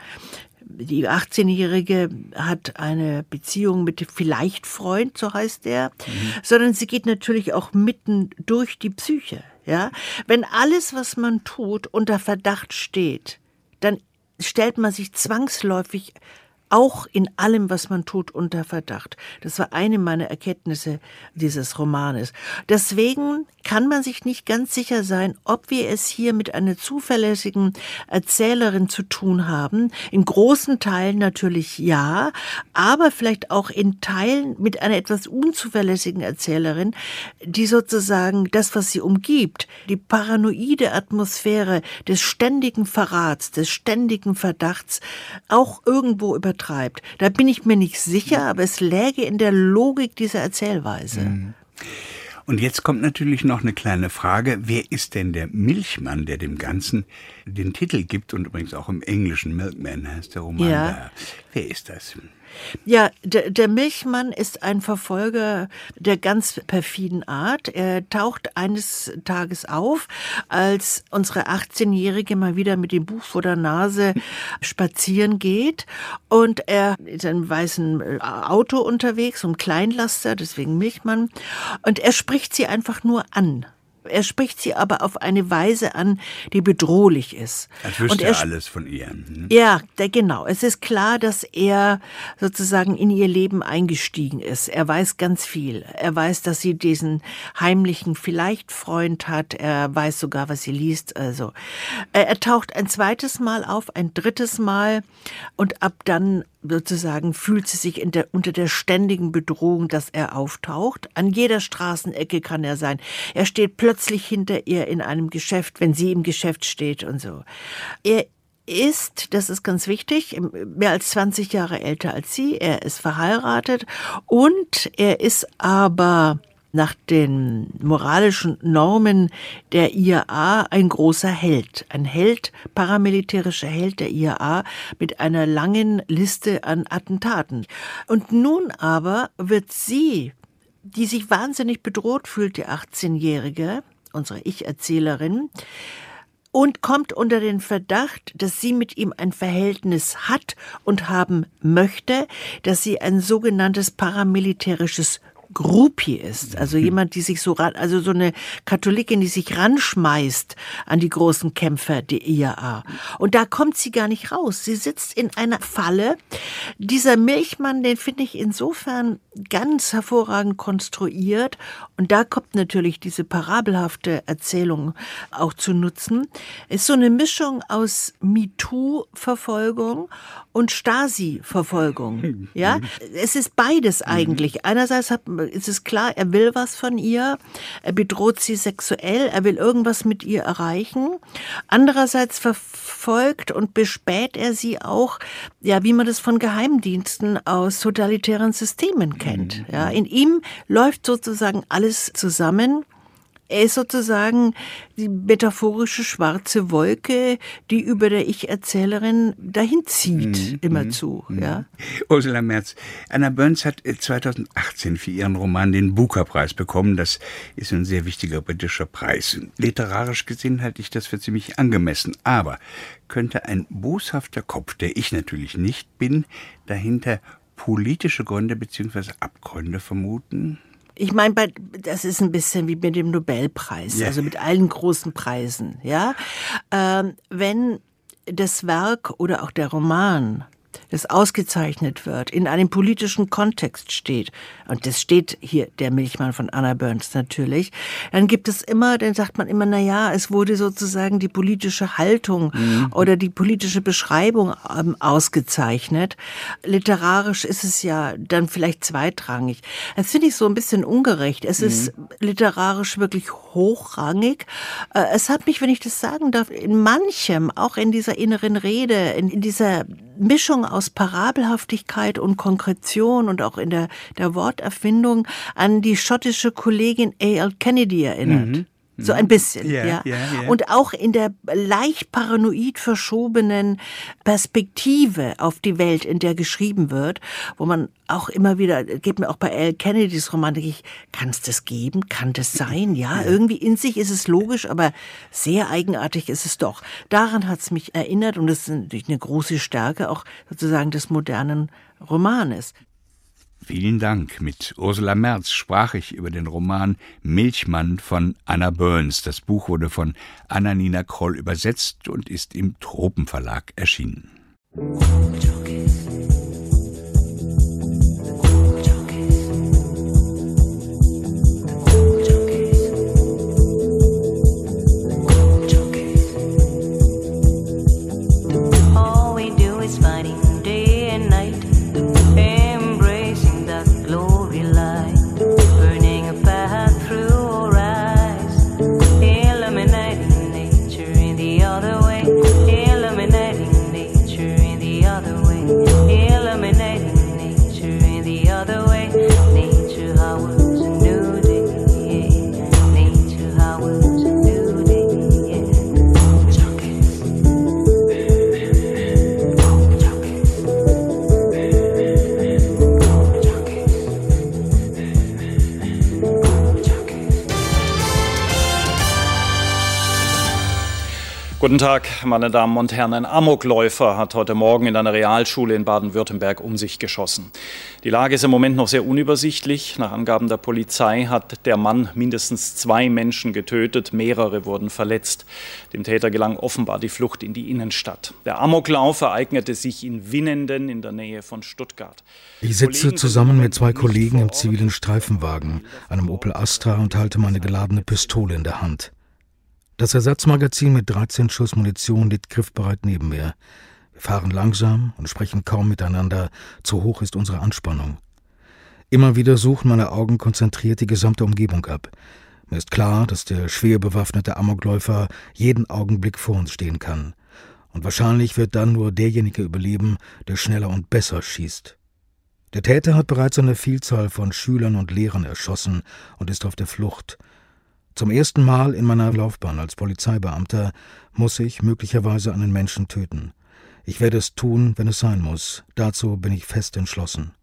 Die achtzehnjährige hat eine Beziehung mit dem Vielleicht-Freund, so heißt der, mhm. sondern sie geht natürlich auch mitten durch die Psyche. Ja? Wenn alles, was man tut, unter Verdacht steht, dann stellt man sich zwangsläufig auch in allem, was man tut, unter Verdacht. Das war eine meiner Erkenntnisse dieses Romanes. Deswegen kann man sich nicht ganz sicher sein, ob wir es hier mit einer zuverlässigen Erzählerin zu tun haben. In großen Teilen natürlich ja, aber vielleicht auch in Teilen mit einer etwas unzuverlässigen Erzählerin, die sozusagen das, was sie umgibt, die paranoide Atmosphäre des ständigen Verrats, des ständigen Verdachts, auch irgendwo übertreibt. Treibt. Da bin ich mir nicht sicher, aber es läge in der Logik dieser Erzählweise. Und jetzt kommt natürlich noch eine kleine Frage. Wer ist denn der Milchmann, der dem Ganzen den Titel gibt? Und übrigens auch im Englischen Milkman heißt der Roman ja. da. Wer ist das? Ja, der, der Milchmann ist ein Verfolger der ganz perfiden Art. Er taucht eines Tages auf, als unsere achtzehnjährige mal wieder mit dem Buch vor der Nase spazieren geht. Und er ist in einem weißen Auto unterwegs, um Kleinlaster, deswegen Milchmann. Und er spricht sie einfach nur an. Er spricht sie aber auf eine Weise an, die bedrohlich ist. Als wüsste und er er alles von ihr. Hm? Ja, der, genau. Es ist klar, dass er sozusagen in ihr Leben eingestiegen ist. Er weiß ganz viel. Er weiß, dass sie diesen heimlichen Vielleicht-Freund hat. Er weiß sogar, was sie liest. Also er taucht ein zweites Mal auf, ein drittes Mal und ab dann sozusagen fühlt sie sich in der, unter der ständigen Bedrohung, dass er auftaucht. An jeder Straßenecke kann er sein. Er steht plötzlich hinter ihr in einem Geschäft, wenn sie im Geschäft steht und so. Er ist, das ist ganz wichtig, mehr als zwanzig Jahre älter als sie. Er ist verheiratet und er ist aber nach den moralischen Normen der I A A ein großer Held. Ein Held, paramilitärischer Held der I A A mit einer langen Liste an Attentaten. Und nun aber wird sie, die sich wahnsinnig bedroht fühlt, die achtzehnjährige, unsere Ich-Erzählerin, und kommt unter den Verdacht, dass sie mit ihm ein Verhältnis hat und haben möchte, dass sie ein sogenanntes paramilitärisches Groupie ist, also jemand, die sich so ran, also so eine Katholikin, die sich ranschmeißt an die großen Kämpfer der I A A. Und da kommt sie gar nicht raus. Sie sitzt in einer Falle. Dieser Milchmann, den finde ich insofern ganz hervorragend konstruiert. Und da kommt natürlich diese parabelhafte Erzählung auch zu nutzen. Ist so eine Mischung aus MeToo-Verfolgung und Stasi-Verfolgung. Ja, es ist beides eigentlich. Einerseits hat es ist klar, er will was von ihr, er bedroht sie sexuell, er will irgendwas mit ihr erreichen. Andererseits verfolgt und bespäht er sie auch, ja, wie man das von Geheimdiensten aus totalitären Systemen kennt. Mhm. Ja, in ihm läuft sozusagen alles zusammen. Er ist sozusagen die metaphorische schwarze Wolke, die über der Ich-Erzählerin dahin zieht, mhm. immerzu. Mhm. Ja. Ursula Merz, Anna Burns hat zweitausendachtzehn für ihren Roman den Booker-Preis bekommen. Das ist ein sehr wichtiger britischer Preis. Literarisch gesehen halte ich das für ziemlich angemessen. Aber könnte ein boshafter Kopf, der ich natürlich nicht bin, dahinter politische Gründe bzw. Abgründe vermuten? Ich meine, das ist ein bisschen wie mit dem Nobelpreis, ja. Also mit allen großen Preisen. Ja, ähm, wenn das Werk oder auch der Roman, das ausgezeichnet wird, in einem politischen Kontext steht, und das steht hier, der Milchmann von Anna Burns natürlich, dann gibt es immer, dann sagt man immer, na ja, es wurde sozusagen die politische Haltung mhm. oder die politische Beschreibung ähm, ausgezeichnet. Literarisch ist es ja dann vielleicht zweitrangig. Das finde ich so ein bisschen ungerecht. Es mhm. ist literarisch wirklich hochrangig. Äh, es hat mich, wenn ich das sagen darf, in manchem, auch in dieser inneren Rede, in, in dieser Mischung aus Parabelhaftigkeit und Konkretion und auch in der, der Worterfindung an die schottische Kollegin A L Kennedy erinnert. Mhm. So ein bisschen, yeah, ja. Yeah, yeah. Und auch in der leicht paranoid verschobenen Perspektive auf die Welt, in der geschrieben wird, wo man auch immer wieder, geht mir auch bei A L Kennedys Roman, denke ich, kann es das geben? Kann das sein? Ja, irgendwie in sich ist es logisch, aber sehr eigenartig ist es doch. Daran hat es mich erinnert und das ist natürlich eine große Stärke auch sozusagen des modernen Romanes. Vielen Dank. Mit Ursula Merz sprach ich über den Roman Milchmann von Anna Burns. Das Buch wurde von Anna-Nina Kroll übersetzt und ist im Tropenverlag erschienen. Guten Tag, meine Damen und Herren. Ein Amokläufer hat heute Morgen in einer Realschule in Baden-Württemberg um sich geschossen. Die Lage ist im Moment noch sehr unübersichtlich. Nach Angaben der Polizei hat der Mann mindestens zwei Menschen getötet, mehrere wurden verletzt. Dem Täter gelang offenbar die Flucht in die Innenstadt. Der Amoklauf ereignete sich in Winnenden in der Nähe von Stuttgart. Ich sitze zusammen mit zwei Kollegen im zivilen Streifenwagen, einem Opel Astra, und halte meine geladene Pistole in der Hand. Das Ersatzmagazin mit dreizehn Schuss Munition liegt griffbereit neben mir. Wir fahren langsam und sprechen kaum miteinander, zu hoch ist unsere Anspannung. Immer wieder suchen meine Augen konzentriert die gesamte Umgebung ab. Mir ist klar, dass der schwer bewaffnete Amokläufer jeden Augenblick vor uns stehen kann. Und wahrscheinlich wird dann nur derjenige überleben, der schneller und besser schießt. Der Täter hat bereits eine Vielzahl von Schülern und Lehrern erschossen und ist auf der Flucht. Zum ersten Mal in meiner Laufbahn als Polizeibeamter muss ich möglicherweise einen Menschen töten. Ich werde es tun, wenn es sein muss. Dazu bin ich fest entschlossen.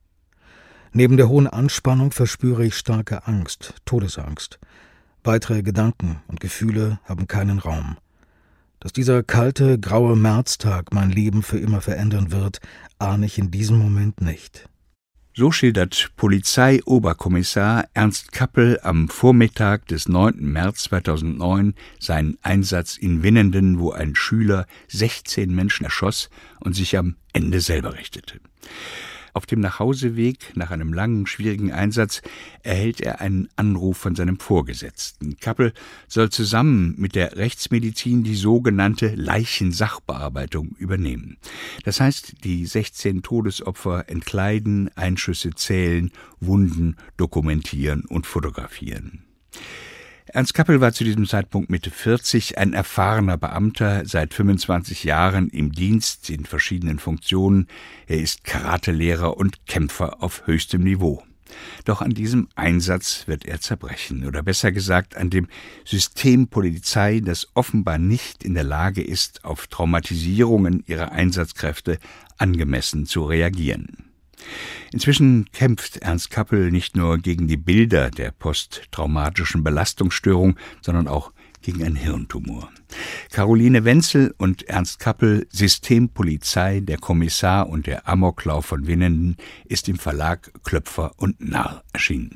Neben der hohen Anspannung verspüre ich starke Angst, Todesangst. Weitere Gedanken und Gefühle haben keinen Raum. Dass dieser kalte, graue Märztag mein Leben für immer verändern wird, ahne ich in diesem Moment nicht. So schildert Polizeioberkommissar Ernst Kappel am Vormittag des neunten März zweitausendneun seinen Einsatz in Winnenden, wo ein Schüler sechzehn Menschen erschoss und sich am Ende selber richtete. Auf dem Nachhauseweg nach einem langen, schwierigen Einsatz erhält er einen Anruf von seinem Vorgesetzten. Kappel soll zusammen mit der Rechtsmedizin die sogenannte Leichensachbearbeitung übernehmen. Das heißt, die sechzehn Todesopfer entkleiden, Einschüsse zählen, Wunden dokumentieren und fotografieren. Ernst Kappel war zu diesem Zeitpunkt Mitte vierzig, ein erfahrener Beamter, seit fünfundzwanzig Jahren im Dienst in verschiedenen Funktionen. Er ist Karatelehrer und Kämpfer auf höchstem Niveau. Doch an diesem Einsatz wird er zerbrechen, oder besser gesagt an dem System Polizei, das offenbar nicht in der Lage ist, auf Traumatisierungen ihrer Einsatzkräfte angemessen zu reagieren. Inzwischen kämpft Ernst Kappel nicht nur gegen die Bilder der posttraumatischen Belastungsstörung, sondern auch gegen einen Hirntumor. Caroline Wenzel und Ernst Kappel, Systempolizei, der Kommissar und der Amoklauf von Winnenden, ist im Verlag Klöpfer und Narr erschienen.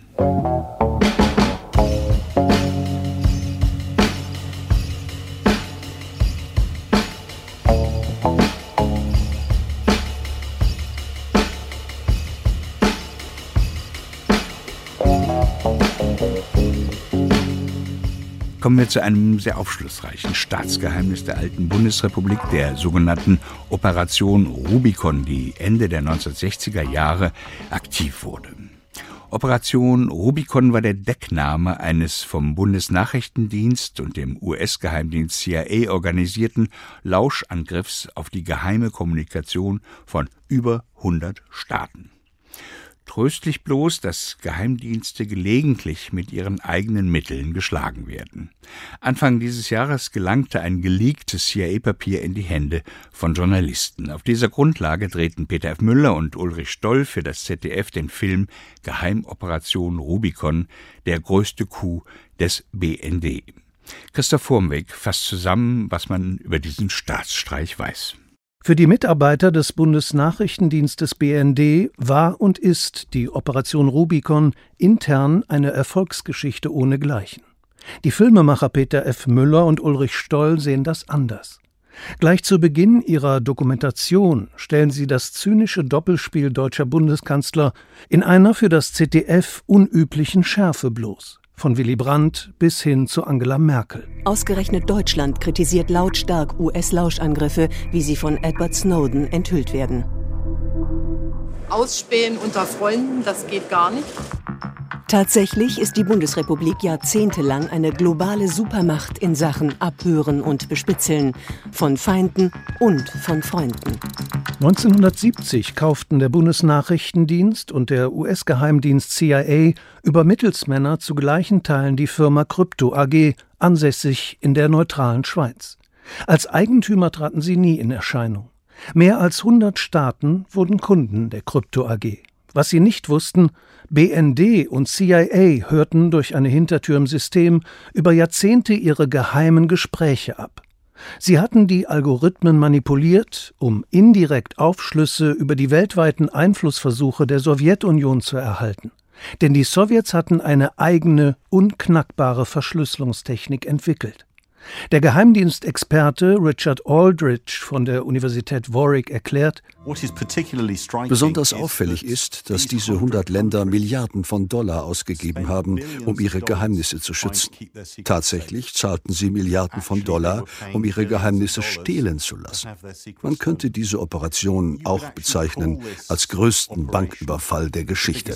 Kommen wir zu einem sehr aufschlussreichen Staatsgeheimnis der alten Bundesrepublik, der sogenannten Operation Rubicon, die Ende der neunzehnhundertsechziger Jahre aktiv wurde. Operation Rubicon war der Deckname eines vom Bundesnachrichtendienst und dem U S-Geheimdienst C I A organisierten Lauschangriffs auf die geheime Kommunikation von über hundert Staaten. Tröstlich bloß, dass Geheimdienste gelegentlich mit ihren eigenen Mitteln geschlagen werden. Anfang dieses Jahres gelangte ein geleaktes C I A-Papier in die Hände von Journalisten. Auf dieser Grundlage drehten Peter F. Müller und Ulrich Stoll für das Z D F den Film Geheimoperation Rubicon, der größte Coup des B N D. Christoph Vormweg fasst zusammen, was man über diesen Staatsstreich weiß. Für die Mitarbeiter des Bundesnachrichtendienstes B N D war und ist die Operation Rubicon intern eine Erfolgsgeschichte ohnegleichen. Die Filmemacher Peter F. Müller und Ulrich Stoll sehen das anders. Gleich zu Beginn ihrer Dokumentation stellen sie das zynische Doppelspiel deutscher Bundeskanzler in einer für das Z D F unüblichen Schärfe bloß. Von Willy Brandt bis hin zu Angela Merkel. Ausgerechnet Deutschland kritisiert lautstark U S-Lauschangriffe, wie sie von Edward Snowden enthüllt werden. Ausspähen unter Freunden, das geht gar nicht. Tatsächlich ist die Bundesrepublik jahrzehntelang eine globale Supermacht in Sachen Abhören und Bespitzeln. Von Feinden und von Freunden. neunzehnhundertsiebzig kauften der Bundesnachrichtendienst und der U S-Geheimdienst C I A über Mittelsmänner zu gleichen Teilen die Firma Krypto A G, ansässig in der neutralen Schweiz. Als Eigentümer traten sie nie in Erscheinung. Mehr als hundert Staaten wurden Kunden der Krypto A G. Was sie nicht wussten, B N D und C I A hörten durch eine Hintertür im System über Jahrzehnte ihre geheimen Gespräche ab. Sie hatten die Algorithmen manipuliert, um indirekt Aufschlüsse über die weltweiten Einflussversuche der Sowjetunion zu erhalten. Denn die Sowjets hatten eine eigene, unknackbare Verschlüsselungstechnik entwickelt. Der Geheimdienstexperte Richard Aldrich von der Universität Warwick erklärt: Besonders auffällig ist, dass diese hundert Länder Milliarden von Dollar ausgegeben haben, um ihre Geheimnisse zu schützen. Tatsächlich zahlten sie Milliarden von Dollar, um ihre Geheimnisse stehlen zu lassen. Man könnte diese Operation auch bezeichnen als größten Banküberfall der Geschichte.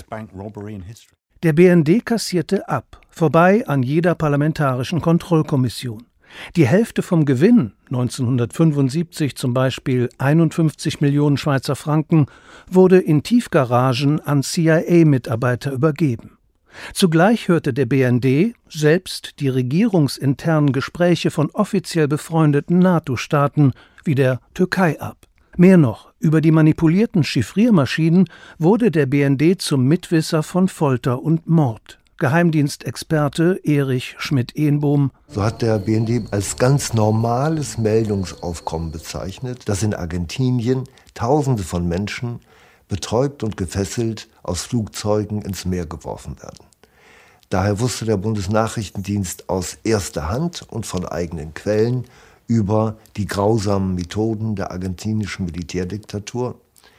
Der B N D kassierte ab, vorbei an jeder parlamentarischen Kontrollkommission. Die Hälfte vom Gewinn, neunzehnhundertfünfundsiebzig zum Beispiel einundfünfzig Millionen Schweizer Franken, wurde in Tiefgaragen an C I A-Mitarbeiter übergeben. Zugleich hörte der B N D selbst die regierungsinternen Gespräche von offiziell befreundeten NATO-Staaten wie der Türkei ab. Mehr noch, über die manipulierten Chiffriermaschinen wurde der B N D zum Mitwisser von Folter und Mord. Geheimdienstexperte Erich Schmidt-Ehnbohm. So hat der B N D als ganz normales Meldungsaufkommen bezeichnet, dass in Argentinien Tausende von Menschen betäubt und gefesselt aus Flugzeugen ins Meer geworfen werden. Daher wusste der Bundesnachrichtendienst aus erster Hand und von eigenen Quellen über die grausamen Methoden der argentinischen Militärdiktatur.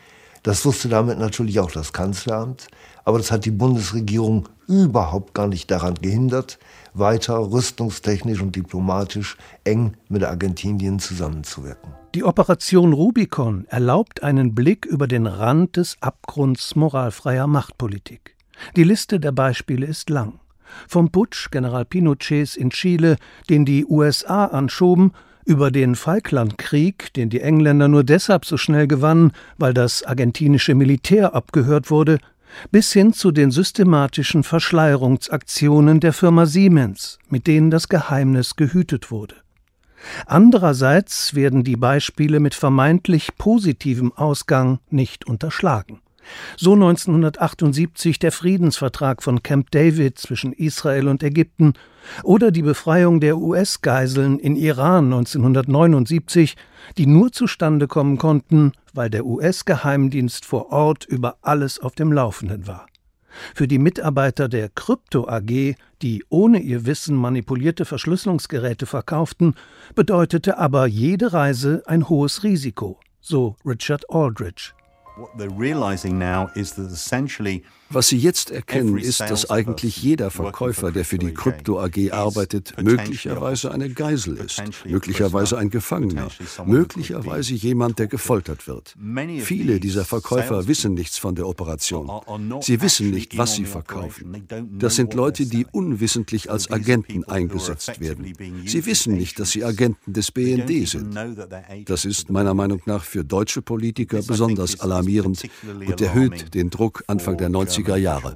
Das wusste damit natürlich auch das Kanzleramt, aber das hat die Bundesregierung überhaupt gar nicht daran gehindert, weiter rüstungstechnisch und diplomatisch eng mit Argentinien zusammenzuwirken. Die Operation Rubicon erlaubt einen Blick über den Rand des Abgrunds moralfreier Machtpolitik. Die Liste der Beispiele ist lang. Vom Putsch General Pinochets in Chile, den die U S A anschoben, über den Falklandkrieg, den die Engländer nur deshalb so schnell gewannen, weil das argentinische Militär abgehört wurde, bis hin zu den systematischen Verschleierungsaktionen der Firma Siemens, mit denen das Geheimnis gehütet wurde. Andererseits werden die Beispiele mit vermeintlich positivem Ausgang nicht unterschlagen. So neunzehnhundertachtundsiebzig der Friedensvertrag von Camp David zwischen Israel und Ägypten oder die Befreiung der U S-Geiseln in Iran neunzehnhundertneunundsiebzig, die nur zustande kommen konnten, weil der U S-Geheimdienst vor Ort über alles auf dem Laufenden war. Für die Mitarbeiter der Krypto A G, die ohne ihr Wissen manipulierte Verschlüsselungsgeräte verkauften, bedeutete aber jede Reise ein hohes Risiko, so Richard Aldrich. Was Sie jetzt erkennen, ist, dass eigentlich jeder Verkäufer, der für die Krypto A G arbeitet, möglicherweise eine Geisel ist, möglicherweise ein Gefangener, möglicherweise jemand, der gefoltert wird. Viele dieser Verkäufer wissen nichts von der Operation. Sie wissen nicht, was sie verkaufen. Das sind Leute, die unwissentlich als Agenten eingesetzt werden. Sie wissen nicht, dass sie Agenten des B N D sind. Das ist meiner Meinung nach für deutsche Politiker besonders alarmierend und erhöht den Druck Anfang der neunziger Jahre.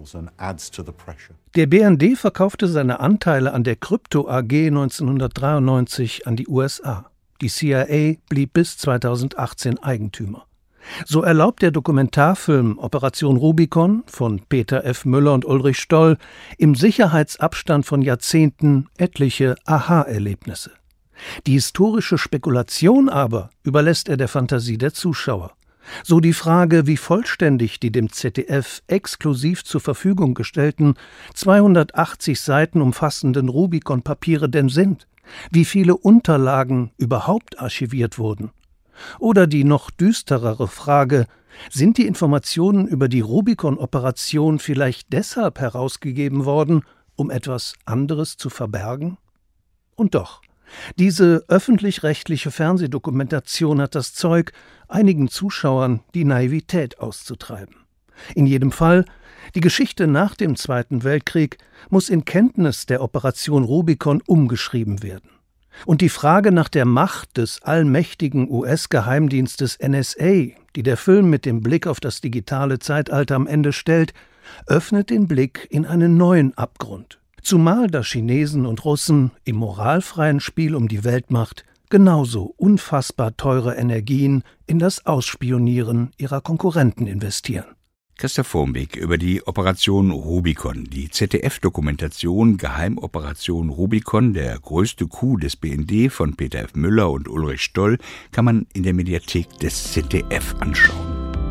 Der B N D verkaufte seine Anteile an der Krypto A G neunzehnhundertdreiundneunzig an die U S A. Die C I A blieb bis zweitausendachtzehn Eigentümer. So erlaubt der Dokumentarfilm Operation Rubicon von Peter F. Müller und Ulrich Stoll im Sicherheitsabstand von Jahrzehnten etliche Aha-Erlebnisse. Die historische Spekulation aber überlässt er der Fantasie der Zuschauer. So die Frage, wie vollständig die dem Z D F exklusiv zur Verfügung gestellten zweihundertachtzig Seiten umfassenden Rubicon-Papiere denn sind, wie viele Unterlagen überhaupt archiviert wurden. Oder die noch düsterere Frage, sind die Informationen über die Rubicon-Operation vielleicht deshalb herausgegeben worden, um etwas anderes zu verbergen? Und doch. Diese öffentlich-rechtliche Fernsehdokumentation hat das Zeug, einigen Zuschauern die Naivität auszutreiben. In jedem Fall, die Geschichte nach dem Zweiten Weltkrieg muss in Kenntnis der Operation Rubicon umgeschrieben werden. Und die Frage nach der Macht des allmächtigen U S-Geheimdienstes N S A, die der Film mit dem Blick auf das digitale Zeitalter am Ende stellt, öffnet den Blick in einen neuen Abgrund. Zumal da Chinesen und Russen im moralfreien Spiel um die Weltmacht genauso unfassbar teure Energien in das Ausspionieren ihrer Konkurrenten investieren. Christoph Wurmbeck über die Operation Rubicon. Die Z D F-Dokumentation Geheimoperation Rubicon, der größte Coup des B N D von Peter F. Müller und Ulrich Stoll, kann man in der Mediathek des Z D F anschauen.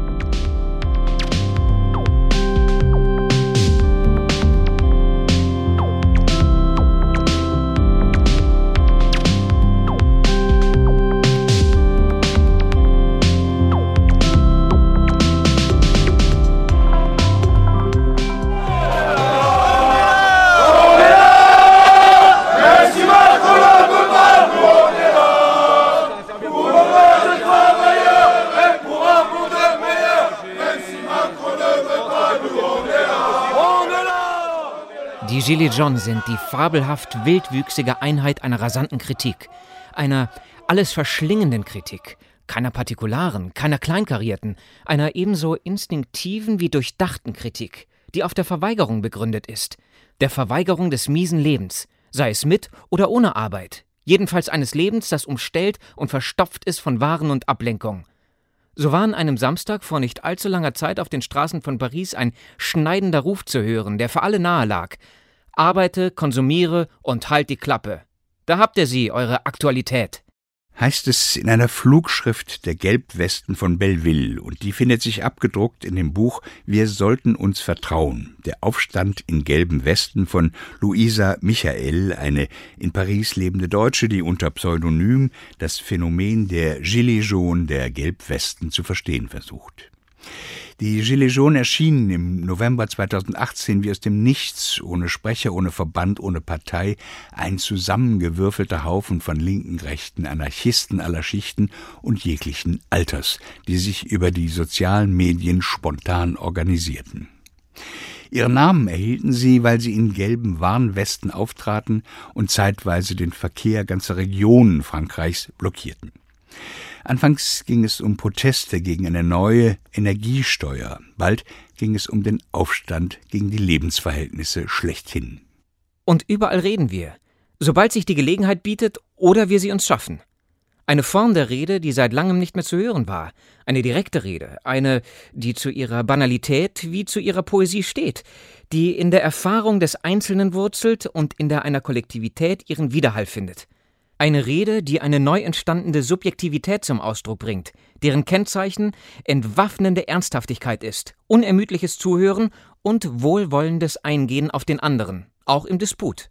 Die Gilets jaunes sind die fabelhaft wildwüchsige Einheit einer rasanten Kritik, einer alles verschlingenden Kritik, keiner partikularen, keiner kleinkarierten, einer ebenso instinktiven wie durchdachten Kritik, die auf der Verweigerung begründet ist, der Verweigerung des miesen Lebens, sei es mit oder ohne Arbeit, jedenfalls eines Lebens, das umstellt und verstopft ist von Waren und Ablenkung. So war an einem Samstag vor nicht allzu langer Zeit auf den Straßen von Paris ein schneidender Ruf zu hören, der für alle nahe lag: Arbeite, konsumiere und halt die Klappe. Da habt ihr sie, eure Aktualität. Heißt es in einer Flugschrift der Gelbwesten von Belleville, und die findet sich abgedruckt in dem Buch Wir sollten uns vertrauen, der Aufstand in gelben Westen von Luisa Michael, eine in Paris lebende Deutsche, die unter Pseudonym das Phänomen der Gilets jaunes, der Gelbwesten, zu verstehen versucht. Die Gilets jaunes erschienen im November zweitausendachtzehn wie aus dem Nichts, ohne Sprecher, ohne Verband, ohne Partei, ein zusammengewürfelter Haufen von linken, rechten, Anarchisten aller Schichten und jeglichen Alters, die sich über die sozialen Medien spontan organisierten. Ihren Namen erhielten sie, weil sie in gelben Warnwesten auftraten und zeitweise den Verkehr ganzer Regionen Frankreichs blockierten. Anfangs ging es um Proteste gegen eine neue Energiesteuer. Bald ging es um den Aufstand gegen die Lebensverhältnisse schlechthin. Und überall reden wir, sobald sich die Gelegenheit bietet oder wir sie uns schaffen. Eine Form der Rede, die seit langem nicht mehr zu hören war. Eine direkte Rede, eine, die zu ihrer Banalität wie zu ihrer Poesie steht, die in der Erfahrung des Einzelnen wurzelt und in der einer Kollektivität ihren Widerhall findet. Eine Rede, die eine neu entstandene Subjektivität zum Ausdruck bringt, deren Kennzeichen entwaffnende Ernsthaftigkeit ist, unermüdliches Zuhören und wohlwollendes Eingehen auf den anderen, auch im Disput.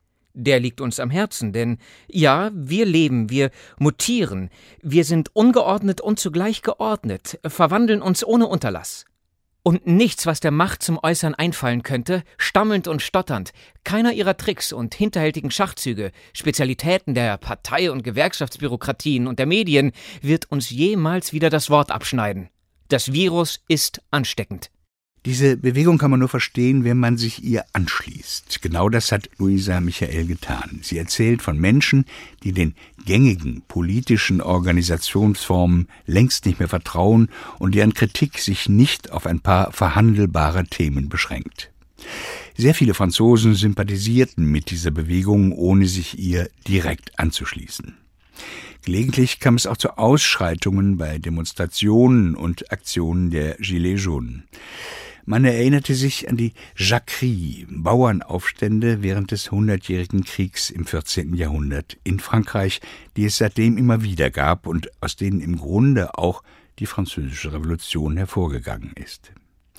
Der liegt uns am Herzen, denn ja, wir leben, wir mutieren, wir sind ungeordnet und zugleich geordnet, verwandeln uns ohne Unterlass. Und nichts, was der Macht zum Äußern einfallen könnte, stammelnd und stotternd, keiner ihrer Tricks und hinterhältigen Schachzüge, Spezialitäten der Partei- und Gewerkschaftsbürokratien und der Medien, wird uns jemals wieder das Wort abschneiden. Das Virus ist ansteckend. Diese Bewegung kann man nur verstehen, wenn man sich ihr anschließt. Genau das hat Louisa Michael getan. Sie erzählt von Menschen, die den gängigen politischen Organisationsformen längst nicht mehr vertrauen und deren Kritik sich nicht auf ein paar verhandelbare Themen beschränkt. Sehr viele Franzosen sympathisierten mit dieser Bewegung, ohne sich ihr direkt anzuschließen. Gelegentlich kam es auch zu Ausschreitungen bei Demonstrationen und Aktionen der Gilets jaunes. Man erinnerte sich an die Jacquerie, Bauernaufstände während des Hundertjährigen Kriegs im vierzehnten Jahrhundert in Frankreich, die es seitdem immer wieder gab und aus denen im Grunde auch die Französische Revolution hervorgegangen ist.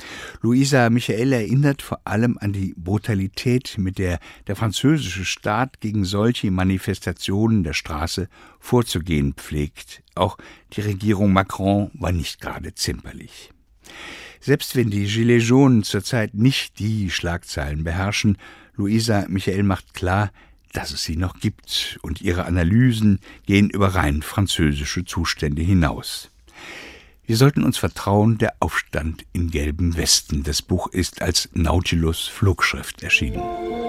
Louisa Michael erinnert vor allem an die Brutalität, mit der der französische Staat gegen solche Manifestationen der Straße vorzugehen pflegt. Auch die Regierung Macron war nicht gerade zimperlich. Selbst wenn die Gilets jaunes zurzeit nicht die Schlagzeilen beherrschen, Louisa Michael macht klar, dass es sie noch gibt, und ihre Analysen gehen über rein französische Zustände hinaus. Wir sollten uns vertrauen, der Aufstand in gelben Westen. Das Buch ist als Nautilus Flugschrift erschienen.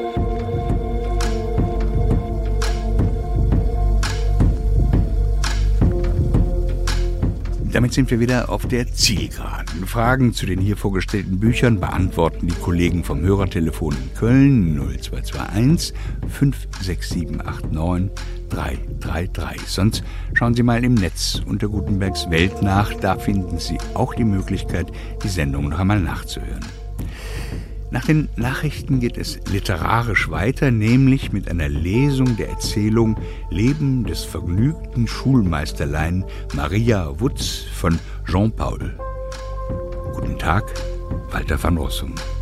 Damit sind wir wieder auf der Zielgeraden. Fragen zu den hier vorgestellten Büchern beantworten die Kollegen vom Hörertelefon in Köln null zwei zwei eins fünf sechs sieben acht neun drei drei drei. Sonst schauen Sie mal im Netz unter Gutenbergs Welt nach. Da finden Sie auch die Möglichkeit, die Sendung noch einmal nachzuhören. Nach den Nachrichten geht es literarisch weiter, nämlich mit einer Lesung der Erzählung Leben des vergnügten Schulmeisterlein Maria Wutz von Jean Paul. Guten Tag, Walter van Rossum.